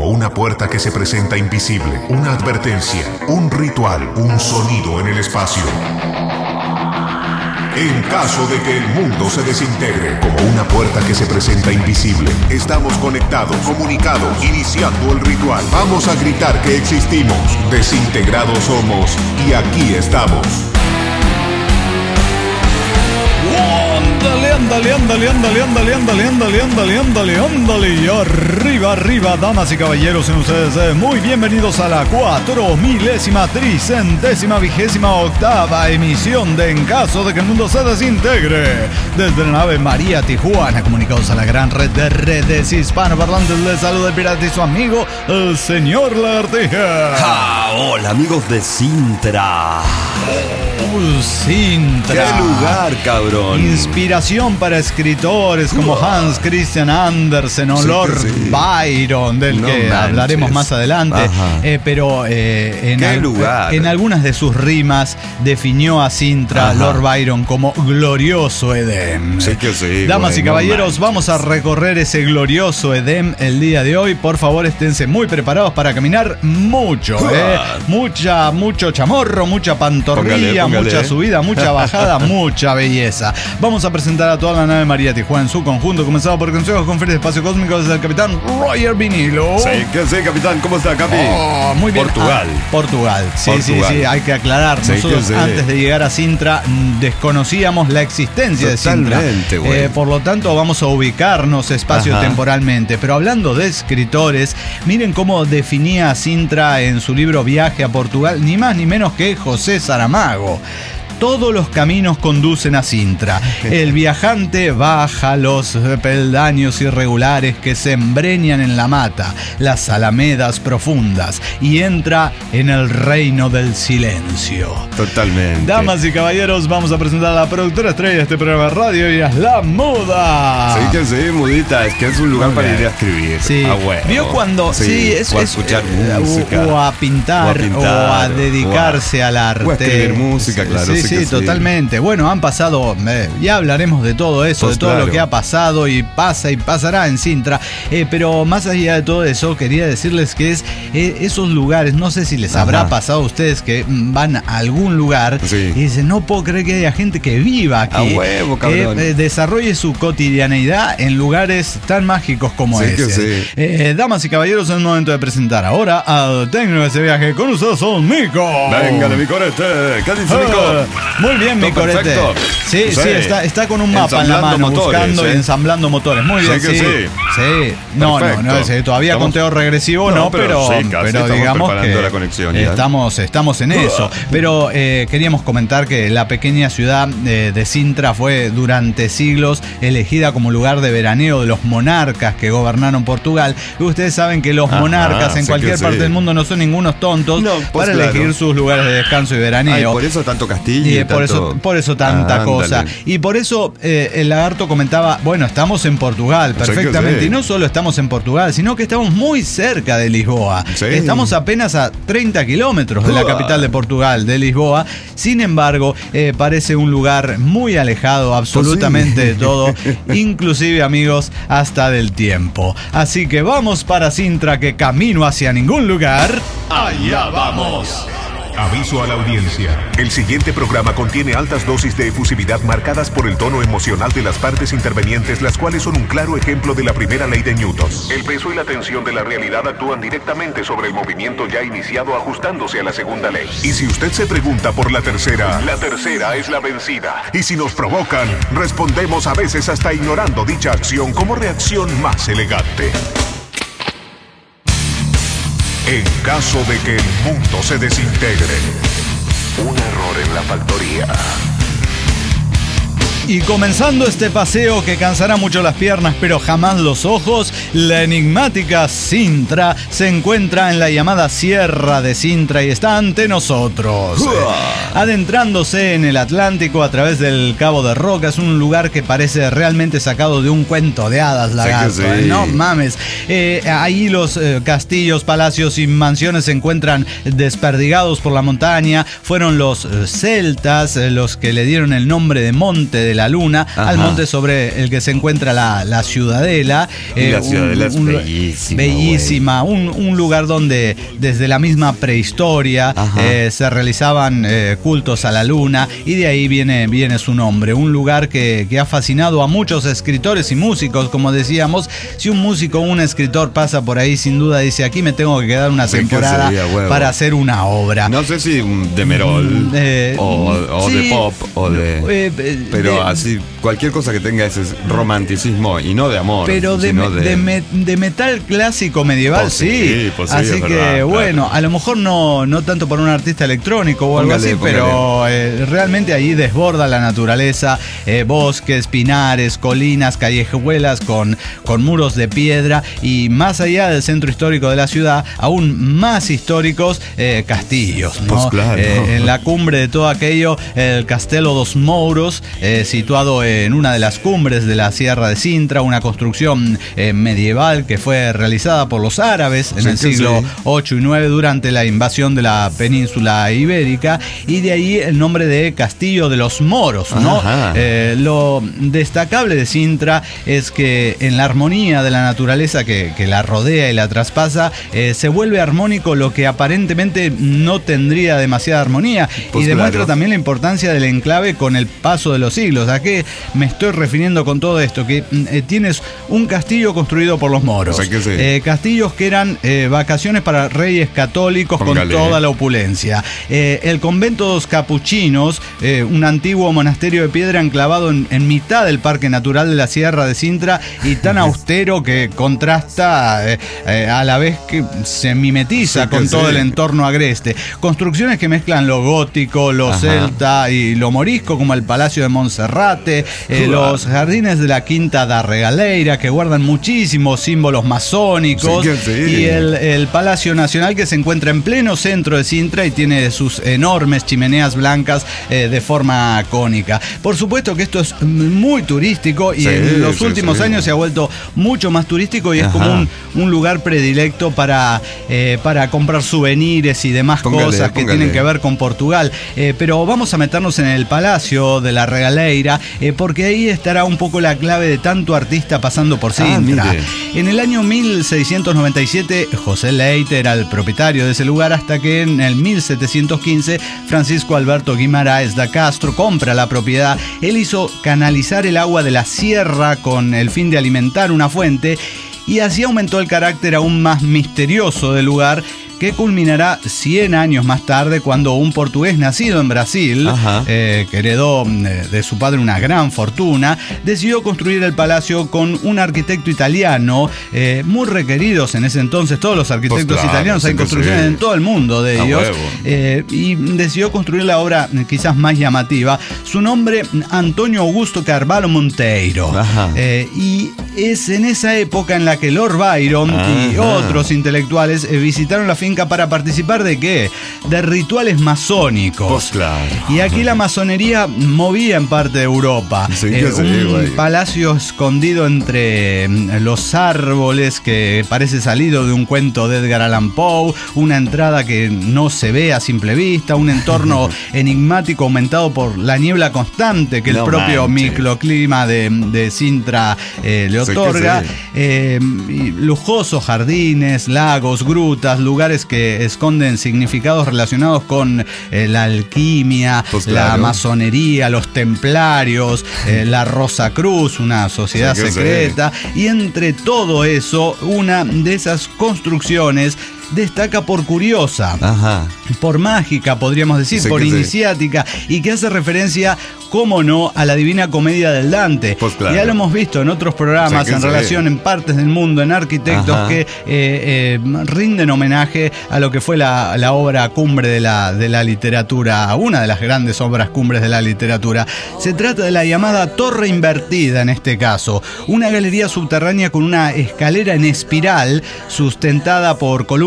como una puerta que se presenta invisible, una advertencia, un ritual, un sonido en el espacio. En caso de que el mundo se desintegre, como una puerta que se presenta invisible, estamos conectados, comunicados, iniciando el ritual. Vamos a gritar que existimos, desintegrados somos y aquí estamos. Ándale. Y arriba, damas y caballeros, en ustedes muy bienvenidos a la 4000ª emisión de En Caso de que el Mundo se Desintegre. Desde la nave María Tijuana, comunicados a la gran red de redes hispanoparlantes, les saluda el pirata y su amigo, el señor Lagartija. Hola, amigos de Sintra. Sintra. ¡Qué lugar, cabrón! Inspiración para escritores como Hans Christian Andersen o Lord Byron, del que hablaremos más adelante. Pero en algunas de sus rimas definió a Sintra, Lord Byron, como glorioso Edén. Sí que sí. Damas y caballeros, vamos a recorrer ese glorioso Edén el día de hoy. Por favor, esténse muy preparados para caminar mucho. Mucho chamorro, mucha pantorrilla, mucha subida, mucha bajada, mucha belleza. Vamos a presentar a toda la nave María Tijuana en su conjunto, comenzado por consejos, conferencias, espacio cósmico, desde el capitán Roger Vinilo. Sí, que sí, capitán. ¿Cómo está, capi? Muy bien. Portugal. Portugal. Sí, hay que aclarar. Nosotros antes de llegar a Sintra desconocíamos la existencia de Sintra. Por lo tanto, vamos a ubicarnos espacio-temporalmente. Pero hablando de escritores, miren cómo definía a Sintra en su libro Viaje a Portugal, ni más ni menos que José Saramago. Todos los caminos conducen a Sintra. El viajante baja los peldaños irregulares que se embreñan en la mata, las alamedas profundas, y entra en el reino del silencio. Totalmente. Damas y caballeros, vamos a presentar a la productora estrella de este programa de radio, y es la Muda. Sí que sí, Mudita, es que es un lugar para ir a escribir. Sí. ¿Vio cuando? o a escuchar música. O a pintar, o a dedicarse al arte. O a escribir música, claro. Sí, totalmente. Bueno, han pasado, ya hablaremos de todo eso, de todo lo que ha pasado y pasa y pasará en Sintra. Pero más allá de todo eso, quería decirles que esos lugares, no sé si les habrá pasado a ustedes que van a algún lugar y dicen, no puedo creer que haya gente que viva aquí. A huevo, cabrón. Desarrolle su cotidianeidad en lugares tan mágicos como ese. Damas y caballeros, es el momento de presentar ahora al técnico de ese viaje. Con ustedes son Mico. Véngale, mi corete. ¿Qué dice Mico? Muy bien, mi corete. Sí, está con un mapa en la mano, buscando y ensamblando motores. Muy bien, sí. No, todavía conteo regresivo pero digamos que la conexión, estamos en eso. Pero queríamos comentar que la pequeña ciudad de Sintra fue durante siglos elegida como lugar de veraneo de los monarcas que gobernaron Portugal. Y ustedes saben que los monarcas en cualquier parte del mundo no son ningunos tontos para elegir sus lugares de descanso y veraneo. Por eso tanto castillo. Por eso tanta cosa. Y por eso el lagarto comentaba, bueno, estamos en Portugal, perfectamente. Y no solo estamos en Portugal, sino que estamos muy cerca de Lisboa. Estamos apenas a 30 kilómetros de la capital de Portugal, de Lisboa. Sin embargo, parece un lugar muy alejado absolutamente de todo, inclusive, amigos, hasta del tiempo. Así que vamos para Sintra, que camino hacia ningún lugar. ¡Allá vamos! Aviso a la audiencia. El siguiente programa contiene altas dosis de efusividad marcadas por el tono emocional de las partes intervenientes, las cuales son un claro ejemplo de la primera ley de Newton. El peso y la tensión de la realidad actúan directamente sobre el movimiento ya iniciado, ajustándose a la segunda ley. Y si usted se pregunta por la tercera es la vencida. Y si nos provocan, respondemos a veces hasta ignorando dicha acción como reacción más elegante. En caso de que el mundo se desintegre. Un error en la factoría. Y comenzando este paseo que cansará mucho las piernas pero jamás los ojos, la enigmática Sintra se encuentra en la llamada Sierra de Sintra y está ante nosotros. Adentrándose en el Atlántico a través del Cabo de Roca, es un lugar que parece realmente sacado de un cuento de hadas, lagarto. No mames. Ahí los castillos, palacios y mansiones se encuentran desperdigados por la montaña. Fueron los celtas los que le dieron el nombre de Monte de de la Luna, al monte sobre el que se encuentra la Ciudadela. La Ciudadela es bellísima. Bellísima, un lugar donde desde la misma prehistoria se realizaban cultos a la Luna, y de ahí viene su nombre. Un lugar que ha fascinado a muchos escritores y músicos, como decíamos. Si un músico o un escritor pasa por ahí, sin duda dice: aquí me tengo que quedar una temporada para hacer una obra. No sé si de Merol o sí, de pop pero así cualquier cosa que tenga ese romanticismo y no de amor, pero de metal clásico medieval, sí. Pues así que verdad, bueno, claro. A lo mejor no tanto por un artista electrónico o algo así, pero realmente allí desborda la naturaleza, bosques, pinares, colinas, callejuelas con muros de piedra, y más allá del centro histórico de la ciudad, aún más históricos, castillos, ¿no? Pues claro. En la cumbre de todo aquello, el Castelo dos Mouros, situado en una de las cumbres de la Sierra de Sintra, una construcción medieval que fue realizada por los árabes en el siglo 8 y 9 durante la invasión de la península ibérica, y de ahí el nombre de Castillo de los Moros, ¿no? Lo destacable de Sintra es que en la armonía de la naturaleza que la rodea y la traspasa, se vuelve armónico lo que aparentemente no tendría demasiada armonía, pues y demuestra también la importancia del enclave con el paso de los siglos. ¿A qué me estoy refiriendo con todo esto? Que tienes un castillo construido por los moros, castillos que eran vacaciones para reyes católicos. Póngale. Con toda la opulencia. El convento de los capuchinos, un antiguo monasterio de piedra enclavado en mitad del Parque Natural de la Sierra de Sintra, y tan austero que contrasta a la vez que se mimetiza con todo el entorno agreste. Construcciones que mezclan lo gótico, lo celta y lo morisco, como el Palacio de Monserrate, los jardines de la Quinta da Regaleira, que guardan muchísimos símbolos masónicos, y el Palacio Nacional, que se encuentra en pleno centro de Sintra y tiene sus enormes chimeneas blancas de forma cónica. Por supuesto que esto es muy turístico, y en los últimos años se ha vuelto mucho más turístico, y es como un lugar predilecto para comprar souvenirs y demás cosas que tienen que ver con Portugal. Pero vamos a meternos en el Palacio de la Regaleira, porque ahí estará un poco la clave de tanto artista pasando por Sintra. En el año 1697, José Leite era el propietario de ese lugar, hasta que en el 1715 Francisco Alberto Guimarães da Castro compra la propiedad. Él hizo canalizar el agua de la sierra con el fin de alimentar una fuente, y así aumentó el carácter aún más misterioso del lugar, que culminará 100 años más tarde, cuando un portugués nacido en Brasil, que heredó de su padre una gran fortuna, decidió construir el palacio con un arquitecto italiano, muy requeridos en ese entonces. Todos los arquitectos italianos, hay construcciones en todo el mundo de ellos, y decidió construir la obra quizás más llamativa. Su nombre, Antonio Augusto Carvalho Monteiro, y es en esa época en la que Lord Byron y otros intelectuales visitaron la finca para participar ¿de qué? De rituales masónicos. Pues claro. Y aquí la masonería movía en parte de Europa. Un palacio escondido entre los árboles, que parece salido de un cuento de Edgar Allan Poe, una entrada que no se ve a simple vista, un entorno enigmático aumentado por la niebla constante que el propio microclima de Sintra le otorga. Y lujosos jardines, lagos, grutas, lugares que esconden significados relacionados con la alquimia, la masonería, los templarios, la Rosa Cruz, una sociedad secreta. Y entre todo eso, una de esas construcciones destaca por curiosa, por mágica, podríamos decir, por iniciática, y que hace referencia, cómo no, a la Divina Comedia del Dante. Pues claro. Ya lo hemos visto en otros programas en relación en partes del mundo, en arquitectos que rinden homenaje a lo que fue la obra cumbre de la literatura, una de las grandes obras cumbres de la literatura. Se trata de la llamada Torre Invertida, en este caso, una galería subterránea con una escalera en espiral sustentada por columnas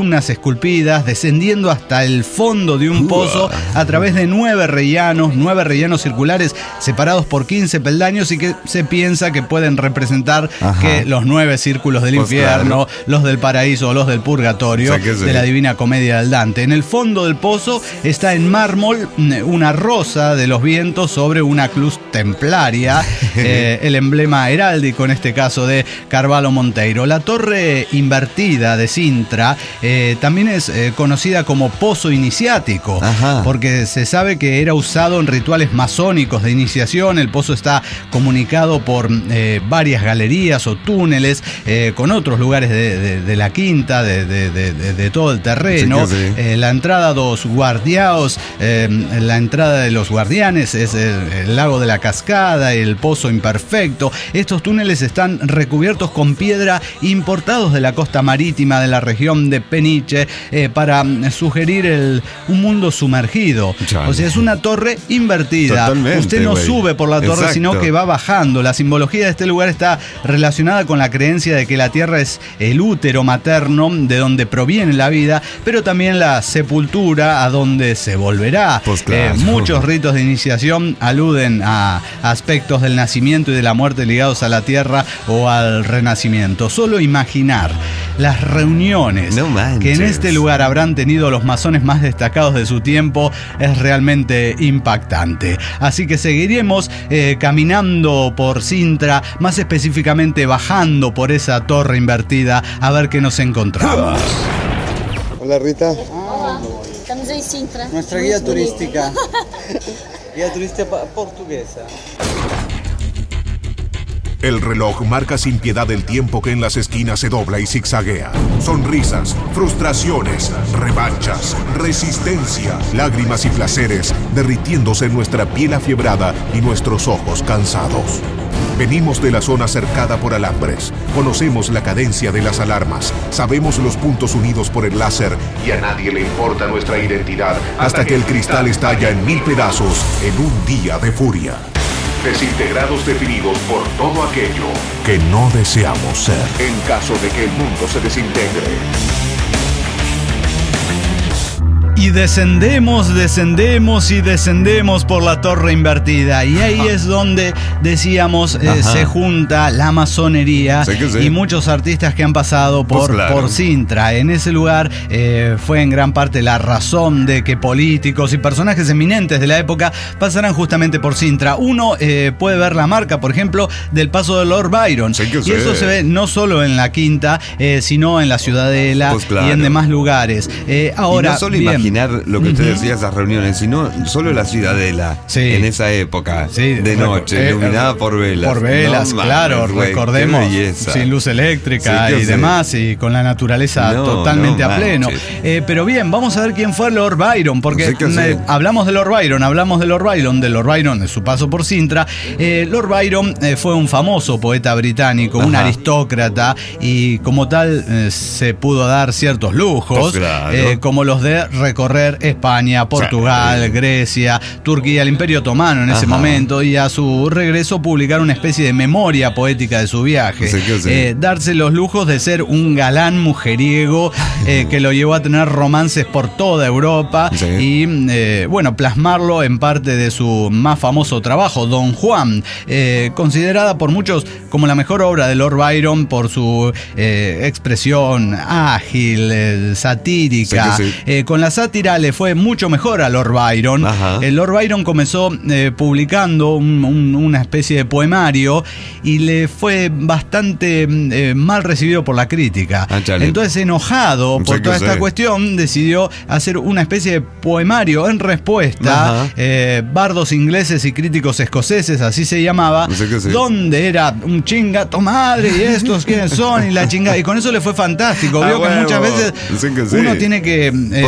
columnas esculpidas, descendiendo hasta el fondo de un pozo a través de 9 rellanos circulares separados por 15 peldaños, y que se piensa que pueden representar que los 9 círculos del infierno, los del paraíso o los del purgatorio, de la Divina Comedia del Dante. En el fondo del pozo está en mármol una rosa de los vientos sobre una cruz templaria, el emblema heráldico en este caso de Carvalho Monteiro. La torre invertida de Sintra también es conocida como pozo iniciático, porque se sabe que era usado en rituales masónicos de iniciación. El pozo está comunicado por varias galerías o túneles con otros lugares de la quinta, de todo el terreno. La entrada dos guardiaos, la entrada de los guardianes es el lago de la cascada, el pozo imperfecto. Estos túneles están recubiertos con piedra importados de la costa marítima de la región de Peniche, para sugerir un mundo sumergido. O sea, es una torre invertida. Totalmente, usted no sube por la torre, sino que va bajando. La simbología de este lugar está relacionada con la creencia de que la tierra es el útero materno de donde proviene la vida, pero también la sepultura a donde se volverá. Muchos ritos de iniciación aluden a aspectos del nacimiento y de la muerte ligados a la tierra o al renacimiento. Solo imaginar las reuniones que en este lugar habrán tenido los masones más destacados de su tiempo es realmente impactante. Así que seguiremos caminando por Sintra, más específicamente bajando por esa torre invertida, a ver qué nos encontramos. Hola, Rita. Estamos en Sintra. Nuestra guía turística. Guía turística portuguesa. El reloj marca sin piedad el tiempo que en las esquinas se dobla y zigzaguea. Sonrisas, frustraciones, revanchas, resistencia, lágrimas y placeres derritiéndose en nuestra piel afiebrada y nuestros ojos cansados. Venimos de la zona cercada por alambres, conocemos la cadencia de las alarmas, sabemos los puntos unidos por el láser y a nadie le importa nuestra identidad hasta que el cristal estalla en 1000 pedazos en un día de furia. Desintegrados definidos por todo aquello que no deseamos ser en caso de que el mundo se desintegre. Y descendemos por la torre invertida. Y ahí es donde, decíamos, se junta la masonería y muchos artistas que han pasado por Sintra. En ese lugar fue en gran parte la razón de que políticos y personajes eminentes de la época pasaran justamente por Sintra. Uno puede ver la marca, por ejemplo, del paso de Lord Byron. Y eso se ve no solo en la Quinta, sino en la Ciudadela y en demás lugares. Ahora, y no solo imaginar lo que usted decía, esas reuniones, sino solo la Ciudadela en esa época, de noche, iluminada por velas. Por velas, claro, recordemos, sin luz eléctrica y demás, y con la naturaleza totalmente a pleno. Pero bien, vamos a ver quién fue Lord Byron, porque hablamos de Lord Byron, de su paso por Sintra. Lord Byron fue un famoso poeta británico, un aristócrata, y como tal se pudo dar ciertos lujos, como los de recorrer España, Portugal, Grecia, Turquía, el Imperio Otomano en ese momento, y a su regreso publicar una especie de memoria poética de su viaje. Darse los lujos de ser un galán mujeriego que lo llevó a tener romances por toda Europa y plasmarlo en parte de su más famoso trabajo, Don Juan, considerada por muchos como la mejor obra de Lord Byron por su expresión ágil, satírica. Con la sátira le fue mucho mejor a Lord Byron. Lord Byron comenzó publicando una especie de poemario y le fue bastante mal recibido por la crítica. Entonces, enojado por toda esta cuestión, decidió hacer una especie de poemario en respuesta. Bardos ingleses y críticos escoceses, así se llamaba, donde era un chingato madre y estos quiénes son y la chingada. Y con eso le fue fantástico. Vio que muchas veces uno tiene que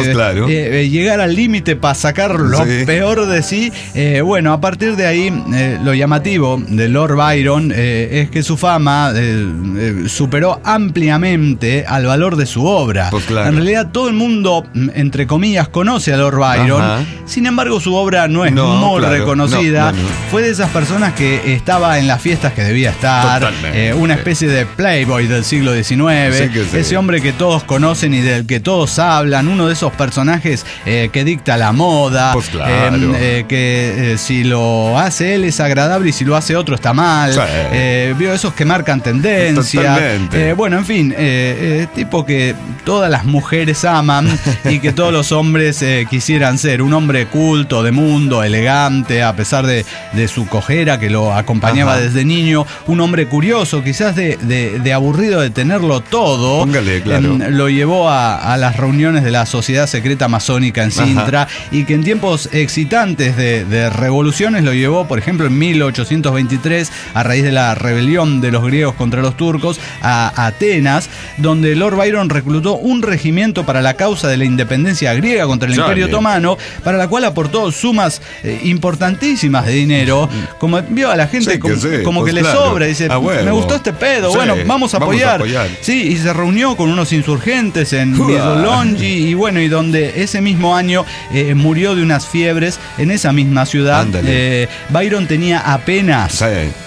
llegar al límite para sacar lo peor de sí. Bueno, a partir de ahí, lo llamativo de Lord Byron es que su fama superó ampliamente al valor de su obra. Pues claro. En realidad todo el mundo, entre comillas, conoce a Lord Byron. Ajá. Sin embargo, su obra no es muy reconocida. Fue de esas personas que estaba en las fiestas que debía estar. Una especie de playboy del siglo XIX. Ese hombre que todos conocen y del que todos hablan. Uno de esos personajes que dicta la moda. Pues claro. Que si lo hace él es agradable y si lo hace otro está mal. Vio esos que marcan tendencia. Bueno, en fin, tipo que todas las mujeres aman y que todos los hombres quisieran ser. Un hombre culto, de mundo, elegante, a pesar de su cojera que lo acompañaba desde niño. Un hombre curioso, quizás de aburrido de tenerlo todo. Póngale, claro. Lo llevó a las reuniones de la Sociedad Secreta Masónica en Sintra y que en tiempos excitantes de revoluciones lo llevó, por ejemplo, en 1823, a raíz de la rebelión de los griegos contra los turcos, a Atenas, donde Lord Byron reclutó un regimiento para la causa de la independencia griega contra el Imperio Otomano, para la cual aportó sumas importantísimas de dinero. Como vio a la gente como que le sobra, dice, me gustó este pedo, bueno, vamos a apoyar. Sí, y se reunió con unos insurgentes en Midolongi y bueno, y donde ese mismo año murió de unas fiebres en esa misma ciudad. Byron tenía apenas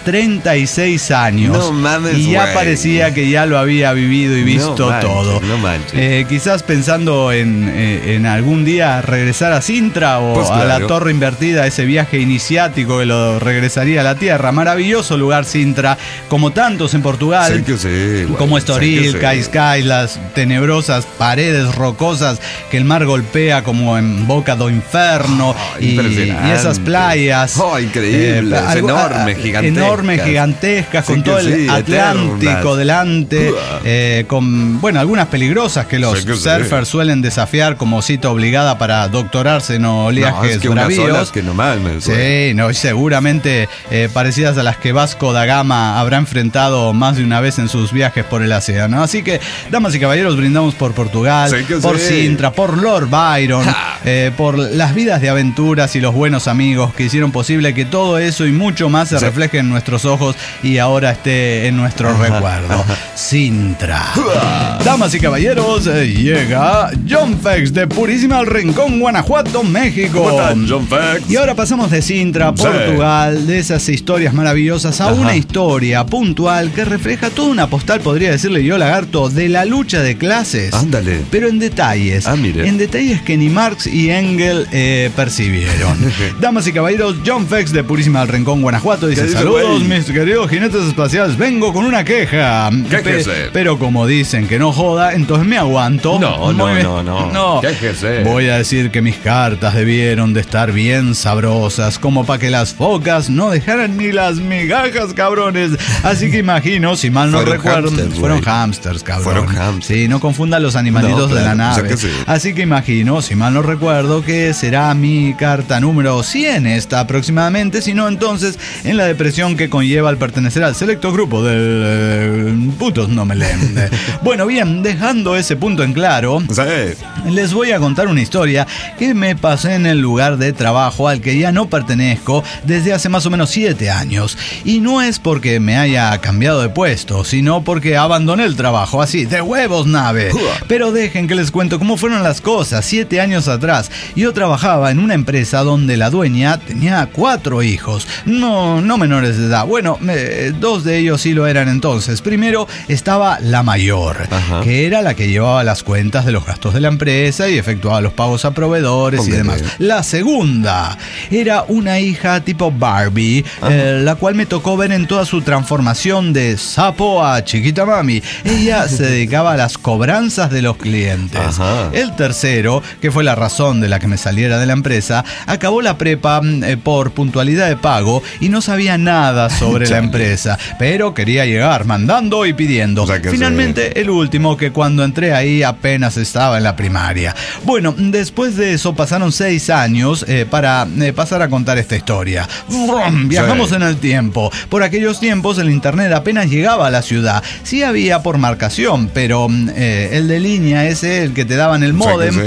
36 años. No mames, y ya parecía que ya lo había vivido y visto todo. No manches. Quizás pensando en algún día regresar a Sintra o pues a la Torre Invertida, ese viaje iniciático que lo regresaría a la Tierra. Maravilloso lugar Sintra, como tantos en Portugal, como Estoril, Cascais, las tenebrosas paredes rocosas que el mar golpea como en Boca do Inferno, y esas playas increíbles, enormes, gigantescas, con todo el Atlántico delante, con algunas peligrosas que los surfers suelen desafiar como cita obligada para doctorarse en oleajes bravíos. Y seguramente parecidas a las que Vasco da Gama habrá enfrentado más de una vez en sus viajes por el océano. Así que, damas y caballeros, brindamos por Portugal, por Sintra, por Lord Byron, por las vidas de aventuras y los buenos amigos que hicieron posible que todo eso y mucho más se refleje en nuestros ojos y ahora esté en nuestro recuerdo. Sintra. Damas y caballeros, llega John Fex de Purísima al Rincón, Guanajuato, México. ¿Cómo están, John Fex? Y ahora pasamos de Sintra, Portugal, de esas historias maravillosas, a una historia puntual que refleja toda una postal, podría decirle yo, lagarto, de la lucha de clases. Ándale. Pero en detalles. En detalles que ni Marx y Engels percibieron. Damas y caballeros, John Fex de Purísima al Rincón, Guanajuato, dice: saludos, mis queridos jinetes espaciales, vengo con una queja. Pero como dicen que no joda, entonces me aguanto. No. Quéjese. Voy a decir que mis cartas debieron de estar bien sabrosas, como para que las focas no dejaran ni las migajas, cabrones. Así que imagino, si mal no recuerdo, fueron hamsters, cabrón. Sí, no confundan los animalitos de la nave. Así que imagino, si mal no recuerdo, que será mi carta número 100 esta aproximadamente, si no entonces en la depresión que conlleva al pertenecer al selecto grupo del putos no me leen. Bueno, bien, dejando ese punto en claro, les voy a contar una historia que me pasé en el lugar de trabajo al que ya no pertenezco desde hace más o menos 7 años. Y no es porque me haya cambiado de puesto, sino porque abandoné el trabajo, así, de huevos nave. Pero dejen que les cuento cómo fueron las cosas 7 años atrás. Yo trabajaba en una empresa donde la dueña tenía 4 hijos, no menores de edad. Bueno, 2 de ellos sí lo eran entonces. Primero estaba la mayor, que era la que llevaba las cuentas de los gastos de la empresa y efectuaba los pagos a proveedores y demás. La segunda era una hija tipo Barbie, la cual me tocó ver en toda su transformación de sapo a chiquita mami. Ella se dedicaba a las cobranzas de los clientes. El tercero, que fue la razón de la que me saliera de la empresa, acabó la prepa por puntualidad de pago y no sabía nada sobre la empresa, pero quería llegar mandando y pidiendo. Finalmente, el último, que cuando entré ahí apenas estaba en la primaria. Bueno, después de eso pasaron 6 años para pasar a contar esta historia. Viajamos en el tiempo. Por aquellos tiempos el internet apenas llegaba a la ciudad. Sí había por marcación, pero el de línea ese, el que te daban el módem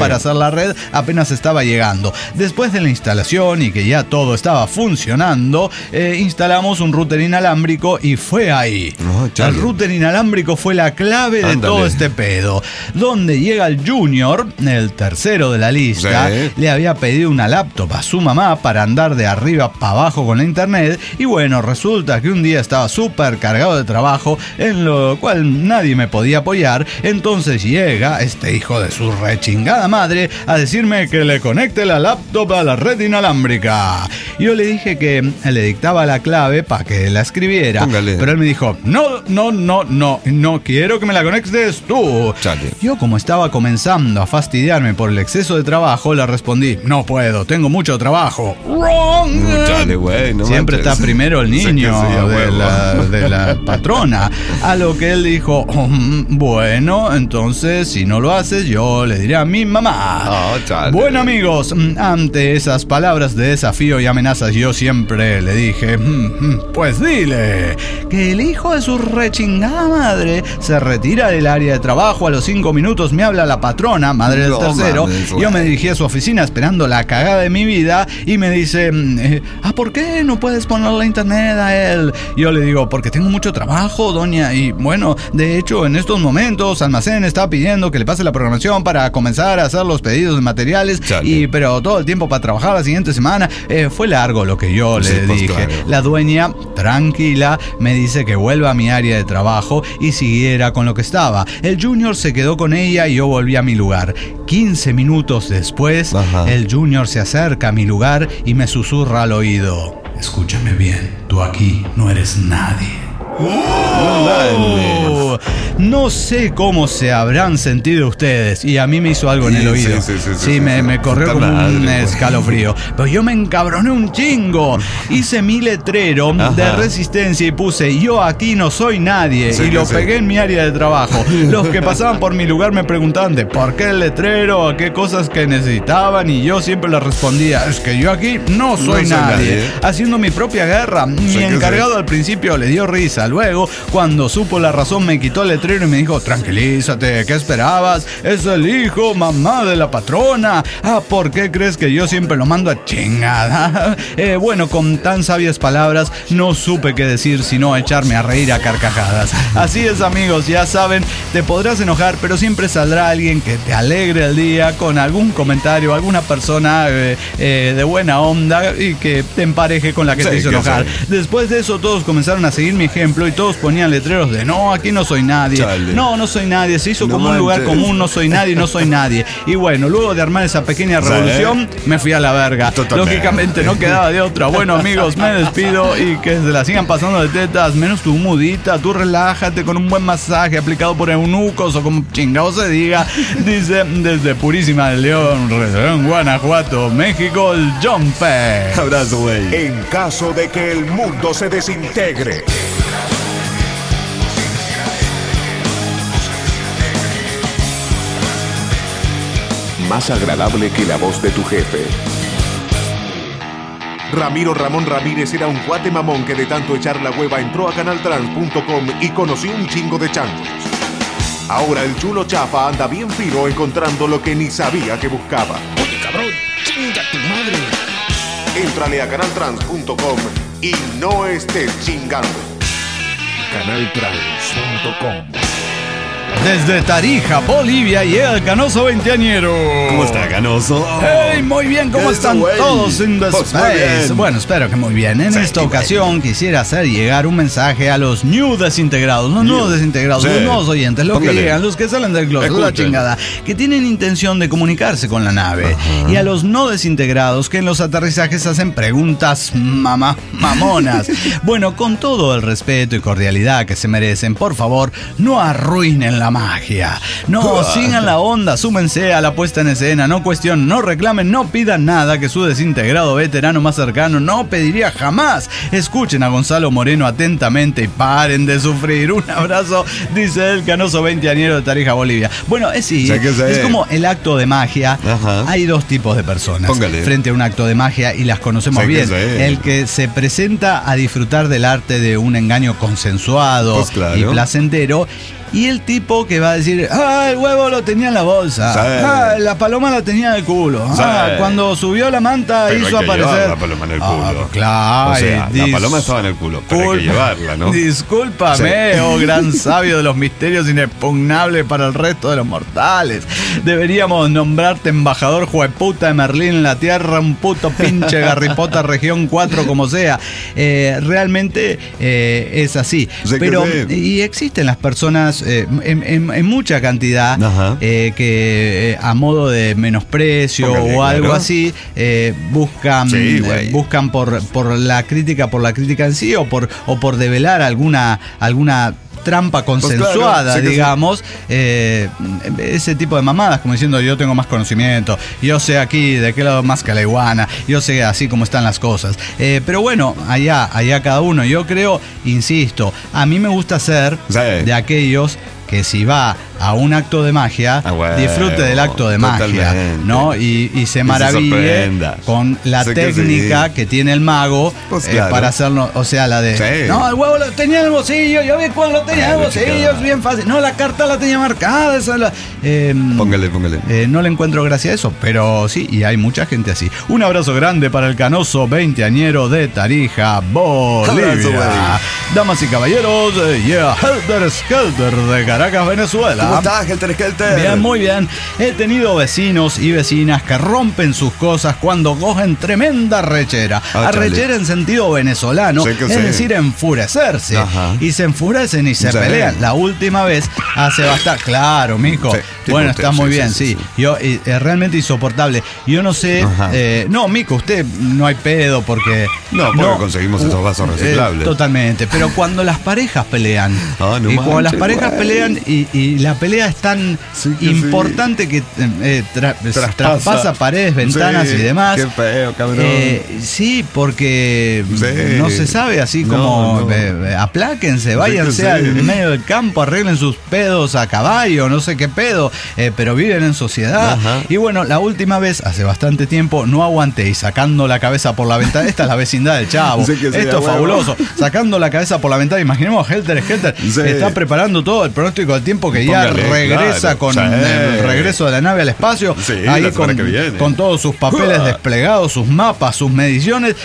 para hacer la red apenas estaba llegando. Después de la instalación y que ya todo estaba funcionando, instalamos un router inalámbrico y fue ahí. El router inalámbrico fue la clave de todo este pedo. Donde llega el Junior, el tercero de la lista, le había pedido una laptop a su mamá para andar de arriba para abajo con la internet, y bueno, resulta que un día estaba súper cargado de trabajo, en lo cual nadie me podía apoyar. Entonces llega este hijo de su rechingada madre a decirme que le conecte la laptop a la red inalámbrica. Yo le dije que le dictaba la clave para que la escribiera. Póngale. Pero él me dijo, no quiero que me la conectes tú. Chale. Yo, como estaba comenzando a fastidiarme por el exceso de trabajo, le respondí, no puedo, tengo mucho trabajo. Wrong. Chale, güey, no siempre manches. Está primero el niño de la patrona. A lo que él dijo, bueno, entonces si no lo haces, yo le diré a mi mamá. Bueno, amigos, ante esas palabras de desafío y amenazas, yo siempre le dije, pues dile que el hijo de su rechingada madre se retira del área de trabajo. A los 5 minutos me habla la patrona, madre del tercero. Yo me dirigí a su oficina esperando la cagada de mi vida y me dice, ¿por qué no puedes poner la internet a él? Yo le digo, porque tengo mucho trabajo, doña, y bueno, de hecho en estos momentos Almacén está pidiendo que le pase la programación para comenzar a hacer los pedidos de materiales, pero todo el tiempo para trabajar la siguiente semana. Fue largo lo que yo le dije. Claro. La dueña, tranquila, me dice que vuelva a mi área de trabajo y siguiera con lo que estaba. El Junior se quedó con ella y yo volví a mi lugar. 15 minutos después, el Junior se acerca a mi lugar y me susurra al oído, escúchame bien, tú aquí no eres nadie. No sé cómo se habrán sentido ustedes, y a mí me hizo algo en el oído. Sí, me corrió como un escalofrío. Pero yo me encabroné un chingo. Hice mi letrero de resistencia y puse, yo aquí no soy nadie, y lo pegué en mi área de trabajo. Los que pasaban por mi lugar me preguntaban de por qué el letrero, a qué cosas que necesitaban, y yo siempre les respondía, es que yo aquí no soy nadie. Haciendo mi propia guerra. Mi encargado al principio le dio risa. Luego, cuando supo la razón, me quitó el letrero y me dijo, tranquilízate, ¿qué esperabas? Es el hijo, mamá de la patrona. ¿Por qué crees que yo siempre lo mando a chingada? Bueno, con tan sabias palabras, no supe qué decir sino echarme a reír a carcajadas. Así es, amigos, ya saben, te podrás enojar, pero siempre saldrá alguien que te alegre el día con algún comentario, alguna persona de buena onda y que te empareje con la que te hizo enojar. Después de eso, todos comenzaron a seguir mi ejemplo y todos ponían letreros de no, aquí no soy nadie. No soy nadie. Se hizo como un lugar común, no soy nadie, no soy nadie. Y bueno, luego de armar esa pequeña revolución, me fui a la verga. Lógicamente no quedaba de otra. Bueno, amigos, me despido y que se la sigan pasando de tetas, menos tu mudita, tú relájate con un buen masaje aplicado por eunucos o como chingado se diga. Dice desde Purísima del León, Guanajuato, México, el John P. Abrazo, güey. En caso de que el mundo se desintegre, más agradable que la voz de tu jefe. Ramiro Ramón Ramírez era un cuate mamón que de tanto echar la hueva entró a canaltrans.com y conoció un chingo de changos. Ahora el chulo chafa anda bien fino encontrando lo que ni sabía que buscaba. Oye, cabrón, chinga tu madre. Éntrale a canaltrans.com y no estés chingando. Canaltrans.com. Desde Tarija, Bolivia, llega el Canoso Veinteañero. ¿Cómo está, Canoso? ¡Hey! Muy bien, ¿cómo están todos in the space? Bueno, espero que muy bien. En esta ocasión quisiera hacer llegar un mensaje a los new desintegrados, los nuevos desintegrados, los nuevos oyentes, los que llegan, los que salen del closet, la chingada, que tienen intención de comunicarse con la nave. Y a los no desintegrados que en los aterrizajes hacen preguntas mamonas. Bueno, con todo el respeto y cordialidad que se merecen, por favor, no arruinen la magia. No, sigan la onda, súmense a la puesta en escena, no cuestionen, no reclamen, no pidan nada que su desintegrado veterano más cercano no pediría jamás. Escuchen a Gonzalo Moreno atentamente y paren de sufrir. Un abrazo, dice el Canoso Veinteañero de Tarija, Bolivia. Bueno, es como el acto de magia. Hay dos tipos de personas frente a un acto de magia y las conocemos bien. El que se presenta a disfrutar del arte de un engaño consensuado y placentero, y el tipo tipo que va a decir, el huevo lo tenía en la bolsa, la paloma la tenía en el culo, cuando subió la manta pero hizo hay que aparecer llevar la paloma en el culo. Claro, o sea, la paloma estaba en el culo, pero hay que llevarla, ¿no? Discúlpame, oh gran sabio de los misterios inexpugnables para el resto de los mortales. Deberíamos nombrarte embajador jueputa de Merlín en la tierra, un puto pinche garripota región 4 como sea. Realmente es así. Pero y existen las personas en mucha cantidad que a modo de menosprecio o algo así buscan por la crítica en sí o por develar alguna trampa consensuada, digamos, ese tipo de mamadas, como diciendo yo tengo más conocimiento, yo sé aquí de qué lado más que la iguana, yo sé así como están las cosas. Pero bueno, allá cada uno. Yo creo, insisto, a mí me gusta ser de aquellos que si va a un acto de magia, disfrute del acto de magia, ¿no? Y se maraville con la técnica que tiene el mago para hacerlo, o sea, la de no, el huevo lo tenía en el bolsillo, yo vi cuando lo tenía en el bolsillo, es bien fácil, no, la carta la tenía marcada, póngale. No le encuentro gracia a eso, pero sí, y hay mucha gente así. Un abrazo grande para el canoso 20añero de Tarija, Bolivia. Damas y caballeros, Helter Skelter de Caracas, Venezuela. ¿Cómo estás, Helter Skelter? Bien, muy bien. He tenido vecinos y vecinas que rompen sus cosas cuando cogen tremenda arrechera. Arrechera en sentido venezolano, es decir, enfurecerse. Y se enfurecen y se pelean. La última vez hace bastante... Claro, mijo. Bueno, está muy bien, sí. Yo, es realmente insoportable. Yo no sé... no, mico, usted no hay pedo porque... No, porque conseguimos esos vasos reciclables. Totalmente. Pero cuando las parejas pelean... cuando las parejas pelean y la pelea es tan importante que traspasa paredes, ventanas y demás. Qué feo, cabrón. Sí, porque no se sabe, así como apláquense, váyanse al medio del campo, arreglen sus pedos a caballo, no sé qué pedo, pero viven en sociedad. Y bueno, la última vez, hace bastante tiempo, no aguanté y sacando la cabeza por la ventana, esta es la vecindad del Chavo, esto es fabuloso, sacando la cabeza por la ventana, imaginemos Helter Skelter está preparando todo el pronóstico del tiempo que ya regresa con el regreso de la nave al espacio, ahí con todos sus papeles desplegados, sus mapas, sus mediciones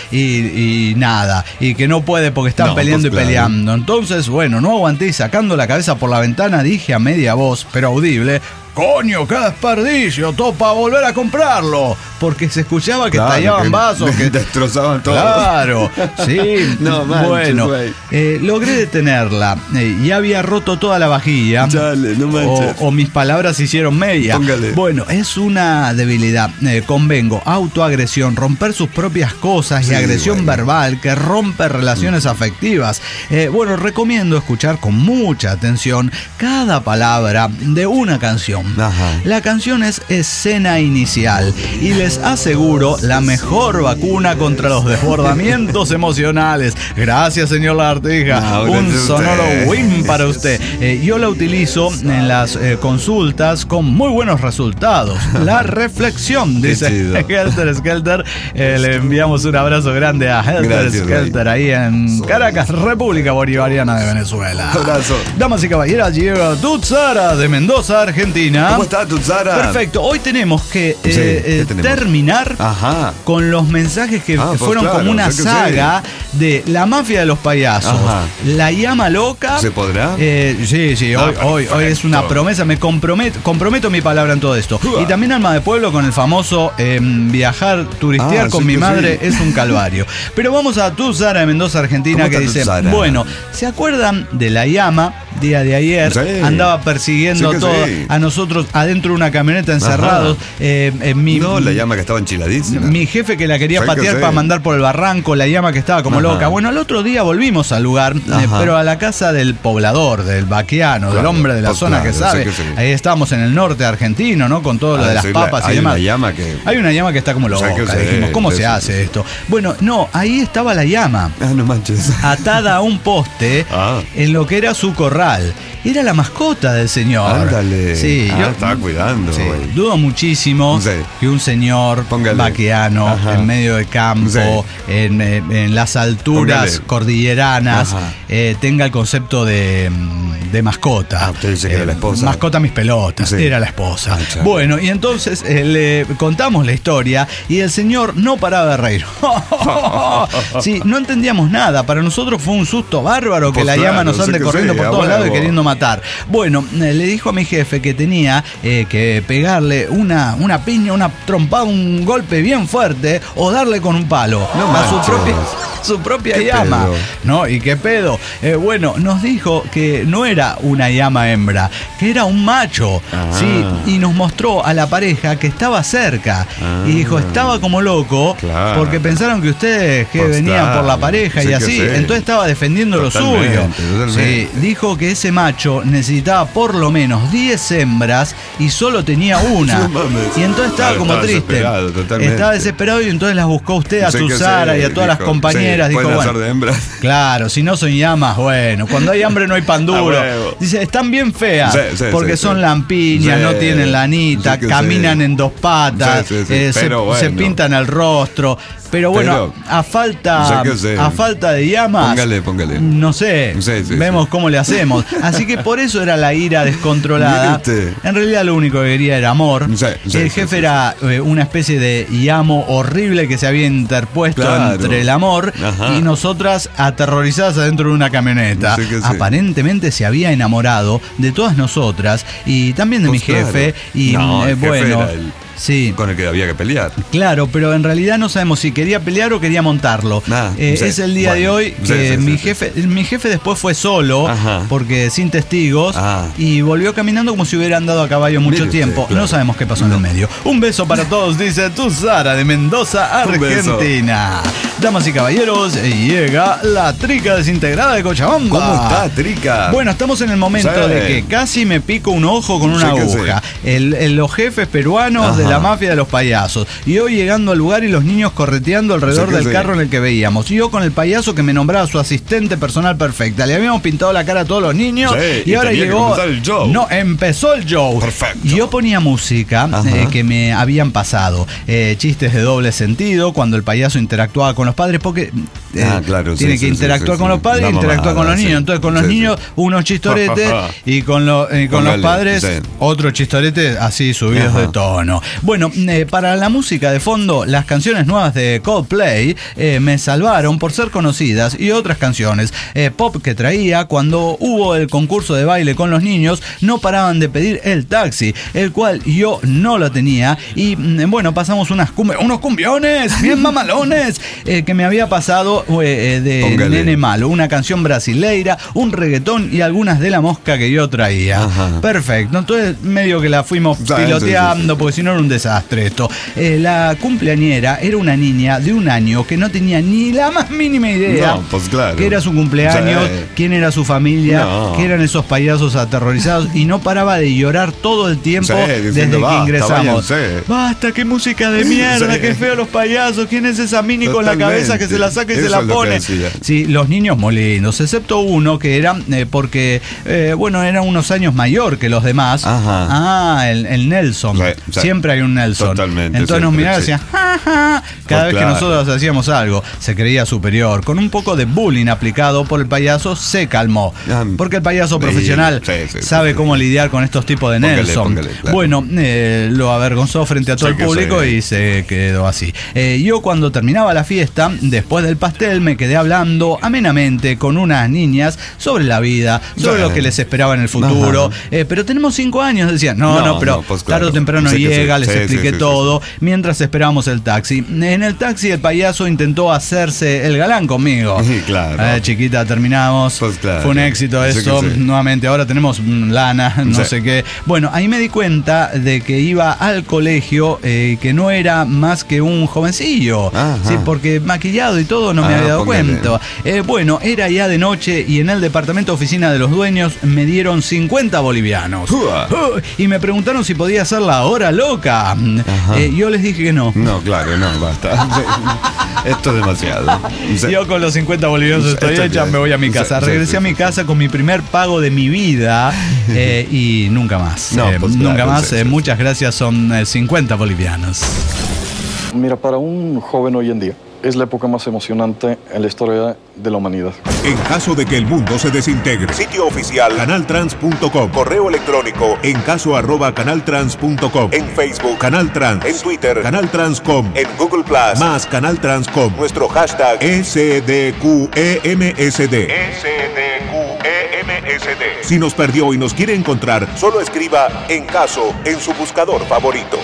y nada, y que no puede porque están peleando y peleando. Entonces, bueno, no aguanté y sacando la cabeza por la ventana dije a media voz, pero audible: ¡coño, qué desperdicio! Todo para volver a comprarlo. Porque se escuchaba que tallaban vasos, que destrozaban todo. Claro, sí. No, bueno, logré detenerla. Ya había roto toda la vajilla. Chale, no manches. O mis palabras se hicieron media. Póngale. Bueno, es una debilidad. Convengo, autoagresión, romper sus propias cosas y agresión verbal que rompe relaciones afectivas. Bueno, recomiendo escuchar con mucha atención cada palabra de una canción. La canción es escena inicial y les aseguro la mejor vacuna contra los desbordamientos emocionales. Gracias, señor Lagartija. Un sonoro win para usted. Yo la utilizo en las consultas con muy buenos resultados. La reflexión, dice Helter Skelter. Le enviamos un abrazo grande a Helter Skelter ahí en Caracas, República Bolivariana de Venezuela. Abrazo. Damas y caballeros, llega Tutsara de Mendoza, Argentina. ¿Cómo está, Tutsara? Perfecto. Hoy tenemos que terminar con los mensajes que fueron como una saga de la mafia de los payasos. La llama loca. ¿Se podrá? Sí. Hoy es una promesa. Me comprometo mi palabra en todo esto. Y también Alma de Pueblo con el famoso viajar, turistear con mi madre es un calvario. Pero vamos a Tutsara de Mendoza, Argentina, que dice: bueno, ¿se acuerdan de la llama? Día de ayer andaba persiguiendo a nosotros adentro de una camioneta encerrados. La llama que estaba enchiladísima. Mi jefe que la quería patear para mandar por el barranco, la llama que estaba como loca. Bueno, al otro día volvimos al lugar, pero a la casa del poblador, del vaqueano, del hombre de la zona que sabe. Ahí estábamos en el norte argentino, ¿no? Con todo lo de las papas y demás. Hay una llama que está como loca. Dijimos, ¿cómo se hace esto? Bueno, no, ahí estaba la llama. No manches. Atada a un poste en lo que era su corral. principal. Era la mascota del señor. Ándale. Sí, yo estaba cuidando. Sí, dudo muchísimo que un señor vaqueano en medio de campo, en las alturas cordilleranas, tenga el concepto de mascota. Usted dice que era la esposa. Mascota mis pelotas, era la esposa. Bueno, y entonces le contamos la historia y el señor no paraba de reír. Sí, no entendíamos nada. Para nosotros fue un susto bárbaro que la llama nos ande corriendo por todos lados y queriendo matar. Bueno, le dijo a mi jefe que tenía que pegarle una piña, una trompada, un golpe bien fuerte o darle con un palo a su propia llama. ¿No? ¿Y qué pedo? Bueno, nos dijo que no era una llama hembra, que era un macho. Sí, y nos mostró a la pareja que estaba cerca. Y dijo, estaba como loco porque pensaron que ustedes venían por la pareja y así. Entonces estaba defendiendo lo suyo. Sí, dijo que ese macho necesitaba por lo menos 10 hembras y solo tenía una. Y entonces estaba como triste. Estaba desesperado y entonces las buscó usted a Susara y a todas las compañeras. Dijo, bueno, de hembras. Claro, si no son llamas, bueno, cuando hay hambre no hay pan duro. Dice, están bien feas porque son lampiñas, no tienen lanita, caminan en dos patas, se pintan el rostro. Pero bueno, a falta de llamas, póngale. No sé, vemos cómo le hacemos. Así que por eso era la ira descontrolada. En realidad lo único que quería era amor. El jefe era una especie de llamo horrible que se había interpuesto entre el amor y nosotras aterrorizadas adentro de una camioneta. Aparentemente se había enamorado de todas nosotras y también de mi jefe. Y bueno... Sí. Con el que había que pelear. Claro, pero en realidad no sabemos si quería pelear o quería montarlo. Es el día de hoy que mi jefe después fue solo, porque sin testigos, y volvió caminando como si hubiera andado a caballo mucho tiempo. No sabemos qué pasó en el medio. Un beso para todos, dice Susara de Mendoza, Argentina. Damas y caballeros, llega la Trica desintegrada de Cochabamba. ¿Cómo está, Trica? Bueno, estamos en el momento de que casi me pico un ojo con una aguja. Los jefes peruanos de la mafia de los payasos. Y hoy llegando al lugar y los niños correteando alrededor del carro en el que veíamos. Y yo con el payaso que me nombraba su asistente personal perfecta. Le habíamos pintado la cara a todos los niños y ahora llegó. El show. No, empezó el show. Perfecto. Y yo ponía música que me habían pasado. Chistes de doble sentido cuando el payaso interactuaba con los padres, porque tiene que interactuar con los padres e interactuar con los niños. Entonces con los niños unos chistoretes y con los padres otros chistoretes así subidos de tono. Bueno, para la música de fondo, las canciones nuevas de Coldplay me salvaron por ser conocidas y otras canciones pop que traía cuando hubo el concurso de baile con los niños no paraban de pedir el taxi, el cual yo no lo tenía y bueno, pasamos unos cumbiones bien mamalones que me había pasado de Nene Malo, una canción brasileira, un reggaetón y algunas de La Mosca que yo traía. Perfecto, entonces medio que la fuimos piloteando porque si no era un desastre esto. La cumpleañera era una niña de 1 año que no tenía ni la más mínima idea que era su cumpleaños, quién era su familia, qué eran esos payasos aterrorizados y no paraba de llorar todo el tiempo desde que ingresamos. Basta, qué música de mierda, qué feo los payasos, quién es esa mini con la cabeza que se la saca y se la pone. Sí, los niños muy lindos, excepto uno que era porque bueno, era unos años mayor que los demás. El Nelson. Siempre hay un Nelson. Entonces nos miraba y decía, cada vez que nosotros hacíamos algo, se creía superior. Con un poco de bullying aplicado por el payaso, se calmó. Porque el payaso profesional sabe cómo lidiar con estos tipos de Nelson. Bueno, lo avergonzó frente a todo el público y se quedó así. Yo cuando terminaba la fiesta, después del pastel, me quedé hablando amenamente con unas niñas sobre la vida, sobre lo que les esperaba en el futuro. Pero tenemos 5 años, decían. Pero tarde o temprano llega, les expliqué todo, mientras esperábamos el taxi. En el taxi el payaso intentó hacerse el galán conmigo. Chiquita, terminamos. Fue un éxito eso. Nuevamente, ahora tenemos lana, no sé qué. Bueno, ahí me di cuenta de que iba al colegio, que no era más que un jovencillo. Sí, porque maquillado y todo no me había dado cuenta. Bueno, era ya de noche y en el departamento oficina de los dueños me dieron 50 bolivianos. Y me preguntaron si podía hacer la hora loca. muñeca. Yo les dije que no. No, claro, no, basta. Esto es demasiado. Yo con los 50 bolivianos estoy hecha, me voy a mi casa. Regresé a mi casa con mi primer pago de mi vida y nunca más. No, pues nunca claro, más. Muchas gracias, son 50 bolivianos. Mira, para un joven hoy en día, es la época más emocionante en la historia de la humanidad. En caso de que el mundo se desintegre. Sitio oficial canaltrans.com. Correo electrónico encaso@canaltrans.com. En Facebook Canal Trans. En Twitter Canal Transcom. En Google Plus más Canal Transcom. Nuestro hashtag SDQEMSD. SDQEMSD. Si nos perdió y nos quiere encontrar, solo escriba En Caso en su buscador favorito.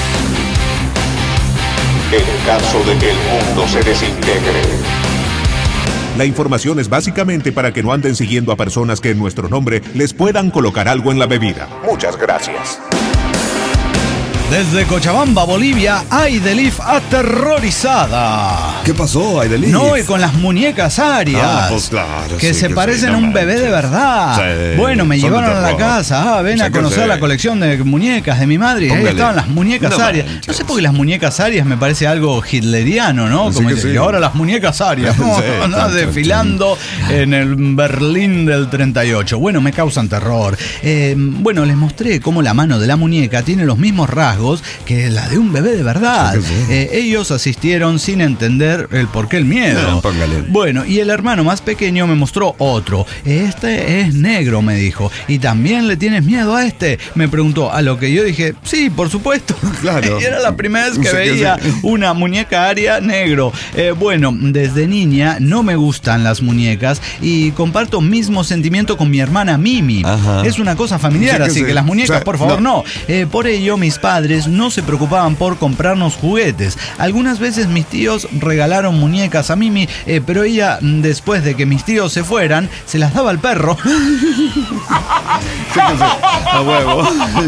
En caso de que el mundo se desintegre. La información es básicamente para que no anden siguiendo a personas que en nuestro nombre les puedan colocar algo en la bebida. Muchas gracias. Desde Cochabamba, Bolivia, Aidelif aterrorizada. ¿Qué pasó, Aidelif? No, y con las muñecas arias. Pues claro, que se parecen a un bebé de verdad. Sí, bueno, me llevaron a la casa. Ven a conocer la colección de muñecas de mi madre. Póngale. Ahí estaban las muñecas arias. No sé por qué las muñecas arias me parece algo hitleriano, ¿no? Como y ahora las muñecas arias. Desfilando en el Berlín del 38. Bueno, me causan terror. Bueno, les mostré cómo la mano de la muñeca tiene los mismos rasgos que la de un bebé de verdad. Ellos asistieron sin entender el por qué el miedo. Bueno, y el hermano más pequeño me mostró otro. Este es negro, me dijo. ¿Y también le tienes miedo a este? Me preguntó, a lo que yo dije, sí, por supuesto. Claro. Y era la primera vez que veía una muñeca aria negro. Bueno, desde niña no me gustan las muñecas y comparto mismo sentimiento con mi hermana Mimi. Es una cosa familiar, así que las muñecas, por favor, no. Por ello, mis padres no se preocupaban por comprarnos juguetes. Algunas veces mis tíos regalaron muñecas a Mimi, pero ella, después de que mis tíos se fueran, se las daba al perro. A huevo.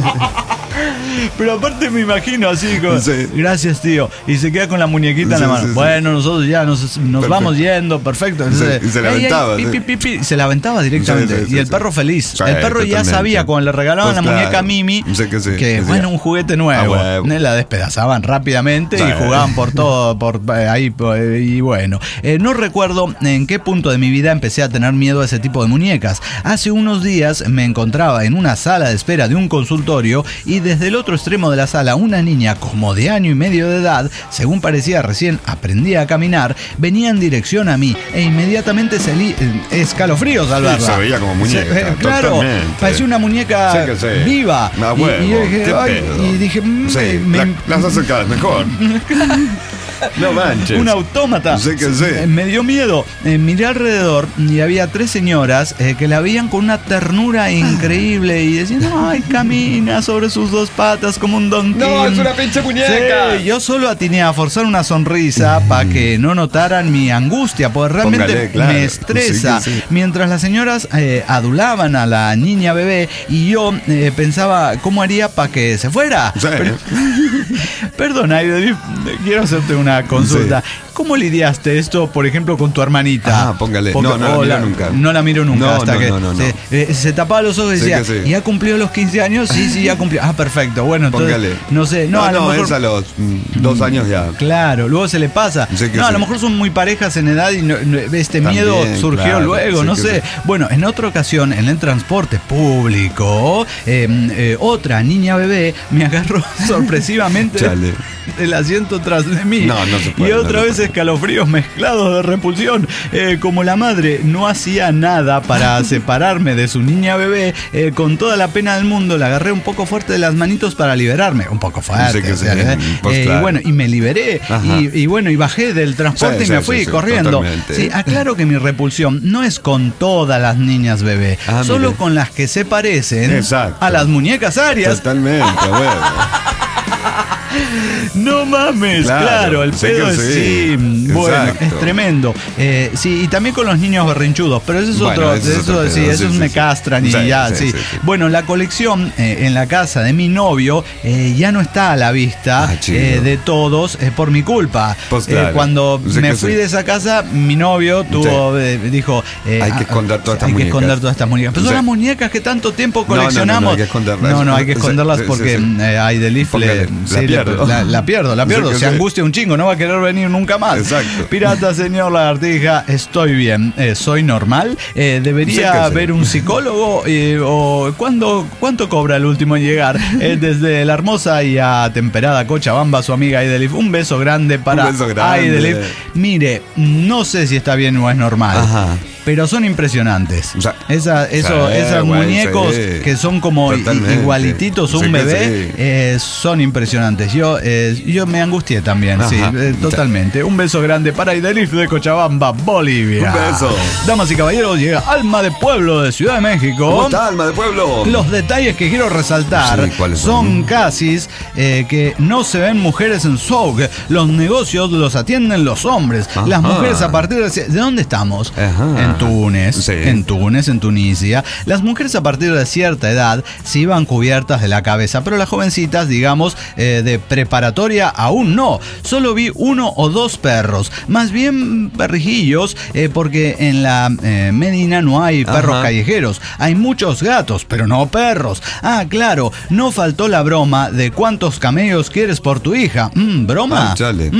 Pero aparte me imagino así, como, gracias tío, y se queda con la muñequita en la mano. Bueno, nosotros ya nos vamos yendo, perfecto. Entonces, y se la aventaba. Se la aventaba directamente. Y el perro feliz. El perro ya sabía cuando le regalaban la muñeca a Mimi que bueno, un juguete nuevo. La despedazaban rápidamente y jugaban por todo, por ahí. Y bueno, no recuerdo en qué punto de mi vida empecé a tener miedo a ese tipo de muñecas. Hace unos días me encontraba en una sala de espera de un consultorio y desde el otro extremo de la sala una niña como de año y medio de edad, según parecía recién aprendía a caminar, venía en dirección a mí e inmediatamente salí escalofríos al verla. Se veía como muñeca. Claro, parecía una muñeca viva. Y yo dije, las acercadas mejor. No manches. Un autómata. Me dio miedo. Miré alrededor y había 3 señoras que la veían con una ternura increíble y decían, ay, camina sobre sus 2 patas como un Don King. No, es una pinche muñeca. Sí, yo solo atiné a forzar una sonrisa para que no notaran mi angustia, porque realmente me estresa. Mientras las señoras adulaban a la niña bebé y yo pensaba cómo haría para que se fuera. Perdona, quiero hacerte una consulta. ¿Cómo lidiaste esto, por ejemplo, con tu hermanita? Póngale. No la miro nunca. No la miro nunca hasta que se tapaba los ojos y decía, ¿ya cumplió los 15 años? Sí, ya cumplió. Perfecto. Bueno, entonces, póngale. No sé. A lo mejor, es a los 2 años ya. Claro, luego se le pasa. A lo mejor son muy parejas en edad y este miedo surgió luego, no sé. Bueno, en otra ocasión, en el transporte público, otra niña bebé me agarró sorpresivamente el asiento tras de mí. No se puede. Y otra vez escalofríos mezclados de repulsión. Como la madre no hacía nada para separarme de su niña bebé, con toda la pena del mundo le agarré un poco fuerte de las manitos para liberarme. Un poco fuerte. Y bueno, y me liberé. Y bueno, y bajé del transporte y me fui corriendo. Aclaro que mi repulsión no es con todas las niñas bebé, solo con las que se parecen a las muñecas arias. Totalmente, No mames, claro, el pedo es bueno, es tremendo. Y también con los niños berrinchudos, pero eso es otro, esos me castran y ya. Bueno, la colección en la casa de mi novio ya no está a la vista de todos por mi culpa. Cuando me fui de esa casa, mi novio dijo, hay que esconder todas estas muñecas. Pero son las muñecas que tanto tiempo coleccionamos. No hay que esconderlas. No hay que esconderlas porque a Aidelif le La pierdo. Se angustia un chingo, no va a querer venir nunca más. Exacto. Pirata, señor Lagartija, estoy bien. ¿Soy normal? ¿Debería ver un psicólogo? ¿O cuánto cobra el último en llegar? Desde la hermosa y atemperada Cochabamba, su amiga Aidelif. Un beso grande para Aidelif. Mire, no sé si está bien o es normal. Ajá. Pero son impresionantes. O sea, esos muñecos que son como igualititos a un bebé, son impresionantes. Yo me angustié también, totalmente. Un beso grande para Idelif de Cochabamba, Bolivia. Un beso. Damas y caballeros, llega Alma de Pueblo de Ciudad de México. ¿Cómo está, Alma de Pueblo? Los detalles que quiero resaltar son casis que no se ven mujeres en Souk. Los negocios los atienden los hombres. Ajá. Las mujeres a partir ¿de dónde estamos? En Túnez, en Tunisia. Las mujeres a partir de cierta edad se iban cubiertas de la cabeza, pero las jovencitas, digamos, de preparatoria aún no. Solo vi 1 o 2 perros, más bien perrijillos, porque en la Medina no hay perros callejeros. Hay muchos gatos, pero no perros. Ah, claro, no faltó la broma de cuántos camellos quieres por tu hija. ¿Broma?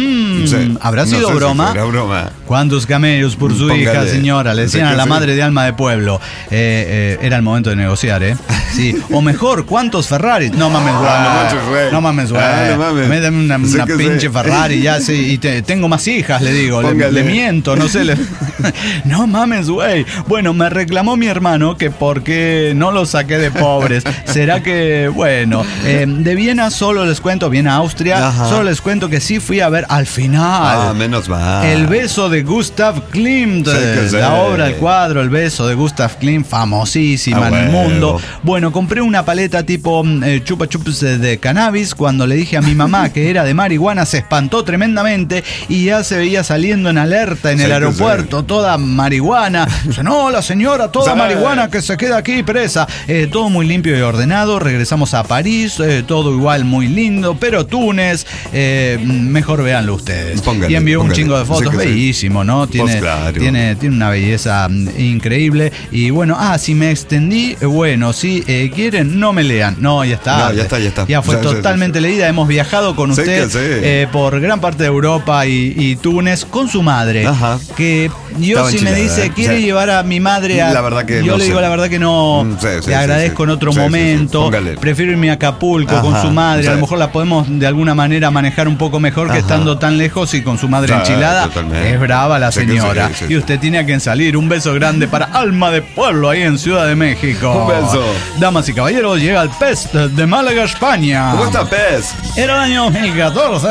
¿Habrá sido broma? Si broma? ¿Cuántos camellos por su hija, señora? Le decían a la madre de Alma de Pueblo. Era el momento de negociar, Sí. O mejor, ¿cuántos Ferraris? No mames, güey. No mames, güey. Méteme una pinche Ferrari, ya sé. Y tengo más hijas, le digo. Le miento, no sé. No mames, güey. Bueno, me reclamó mi hermano que por qué no lo saqué de pobres. ¿Será que, bueno, de Viena solo les cuento, Viena, Austria, solo les cuento que sí fui a ver al final. Menos mal. El beso de Gustav Klimt. La obra, el cuadro, el beso de Gustav Klimt, famosísima en el mundo. Bueno, compré una paleta tipo chupa chups de cannabis. Cuando le dije a mi mamá que era de marihuana, se espantó tremendamente y ya se veía saliendo en alerta en el aeropuerto, toda marihuana. Dice, no, la señora, toda marihuana que se queda aquí presa. Todo muy limpio y ordenado. Regresamos a París, todo igual muy lindo, pero Túnez, mejor véanlo ustedes. Y envió un chingo de fotos, bellísimo, ¿no? Tiene una belleza increíble. Y bueno, si me extendí, bueno, si quieren, no me lean. No, ya está. Ya fue totalmente leída. Hemos viajado con usted por gran parte de Europa y Túnez con su madre. Que yo, si me dice, quiere llevar a mi madre a... La verdad que yo no le digo, la verdad que no. Le agradezco en otro momento. Prefiero irme a Acapulco con su madre. A lo mejor la podemos de alguna manera manejar un poco mejor que estando tan lejos y con su madre enchilada. Es brava la señora. Y usted tiene que salir. Un beso grande para Alma de Pueblo ahí en Ciudad de México. Un beso. Damas y caballeros, llega el PES de Málaga, España. ¿Cómo está PES? Era el año 2014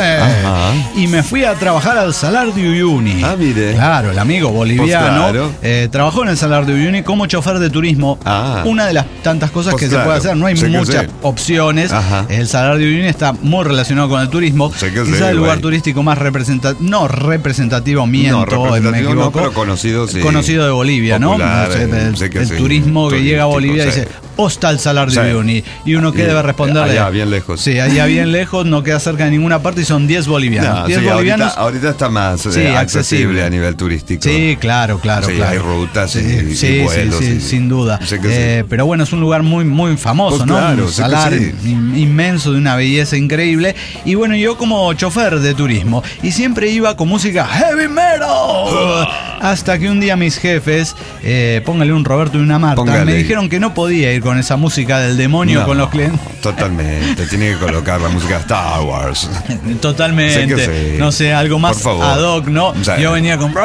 y me fui a trabajar al Salar de Uyuni. Mire. Claro, el amigo boliviano trabajó en el Salar de Uyuni como chofer de turismo. Una de las tantas cosas que se puede hacer. No hay muchas opciones. El Salar de Uyuni está muy relacionado con el turismo. Quizás el lugar turístico más representativo, me equivoco. Pero conocido de Bolivia, popular, ¿no? El turismo que llega a Bolivia dice, hostal Salar de Uyuni. Y uno que debe responderle. Allá bien lejos. Sí, allá bien lejos, no queda cerca de ninguna parte y son 10 bolivianos. 10 bolivianos. Ahorita está más accesible a nivel turístico. Sí, claro. Hay rutas y vuelos. Sí, sin duda. Pero bueno, es un lugar muy, muy famoso, ¿no? Un salar inmenso, de una belleza increíble. Y bueno, yo como chofer de turismo, y siempre iba con música heavy metal. Hasta que un día mis jefes, póngale un Roberto y una Marta, me dijeron que no podía ir con esa música del demonio con los clientes. Totalmente, tiene que colocar la música de Star Wars. Totalmente. No sé, algo más ad hoc, ¿no? Yo venía con...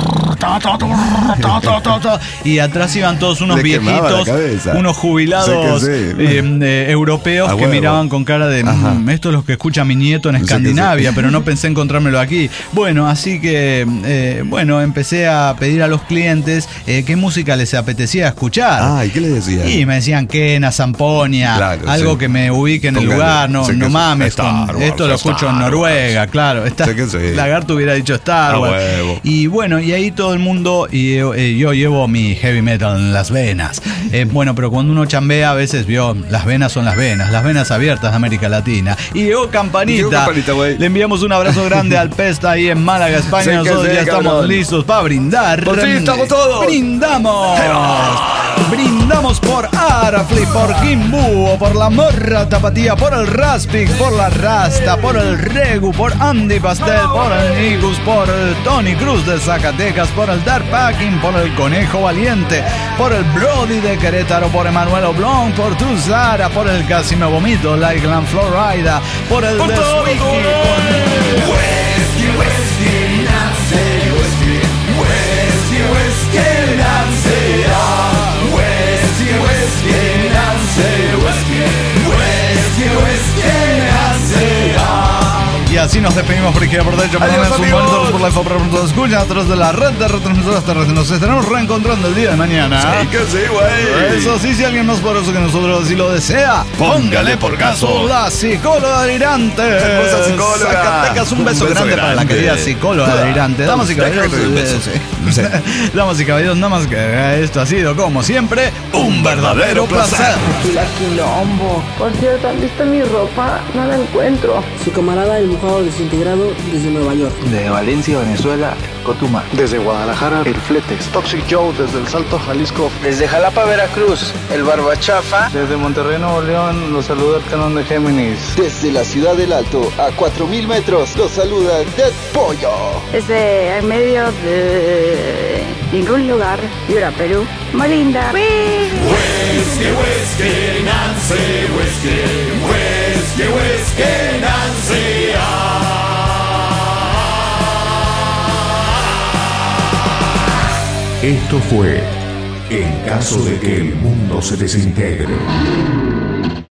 y atrás iban todos unos viejitos, unos jubilados europeos que miraban con cara de esto es lo que escucha mi nieto en Escandinavia, pero no pensé encontrármelo aquí. Bueno, así que empecé a pedir a los clientes qué música les apetecía escuchar. ¿Y qué les decían? Y me decían Kena, Zamponia, algo que me ubique en el lugar. No mames, esto lo escucho en Noruega, claro. Lagarto hubiera dicho Star Wars. Y bueno, y ahí todo el mundo, y yo llevo mi heavy metal en las venas. Pero cuando uno chambea, a veces las venas son las venas abiertas de América Latina. Y llegó Campanita. Le enviamos un abrazo grande al Pesta ahí en Málaga, España. Nosotros ya estamos listos para brindar. Por fin estamos todos. Brindamos por para Flip, por Kimbu, por la Morra Tapatía, por el Raspic, por la Rasta, por el Regu, por Andy Pastel, por el Nigus, por el Tony Cruz de Zacatecas, por el Dark Packing, por el Conejo Valiente, por el Brody de Querétaro, por Emanuel Oblong, por Tuzara, por el Casi Me Vomito, Lakeland Florida, por el Deswiki, por y así nos despedimos por izquierda, por derecha, por la mesa, por la info, por todos escuchan a través de la red de retransmisoras terrestres. Nos estaremos reencontrando el día de mañana. Sí, que sí, güey. Eso sí, si alguien más poderoso que nosotros así lo desea, póngale por caso la psicóloga delirante. Hermosa psicóloga. Zacatecas, un beso grande para la querida psicóloga delirante. Damas y caballeros, damas y caballeros, nada más que esto ha sido, como siempre, un verdadero placer. La quilombo. Por cierto, ¿dónde está mi ropa? No la encuentro. Su camarada, el mojado desintegrado desde Nueva York. De Valencia, Venezuela, Cotumal. Desde Guadalajara, el Fletes. Toxic Joe desde El Salto, Jalisco. Desde Jalapa, Veracruz, el Barbachafa. Desde Monterrey, Nuevo León, los saluda el Canon de Géminis. Desde la Ciudad del Alto, a 4000 metros, los saluda Dead Pollo. Desde el medio de ningún lugar, Yura, Perú, Molinda. Whiskey, whiskey, Nancy, whiskey, whiskey, whiskey, Nancy. Esto fue En caso de que el mundo se desintegre.